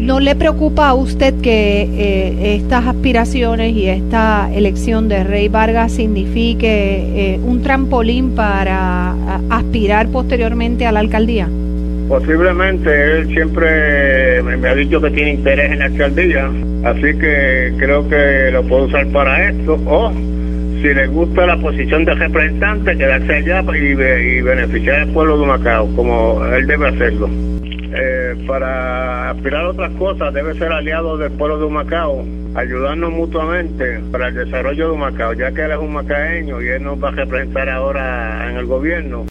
¿No le preocupa a usted que estas aspiraciones y esta elección de Rey Vargas signifique un trampolín para aspirar posteriormente a la alcaldía? Posiblemente, él siempre me ha dicho que tiene interés en la alcaldía, así que creo que lo puedo usar para esto, o si le gusta la posición de representante, quedarse allá y beneficiar al pueblo de Humacao, como él debe hacerlo. Para aspirar a otras cosas debe ser aliado del pueblo de Humacao, ayudarnos mutuamente para el desarrollo de Humacao, ya que él es humacaeño y él nos va a representar ahora en el gobierno.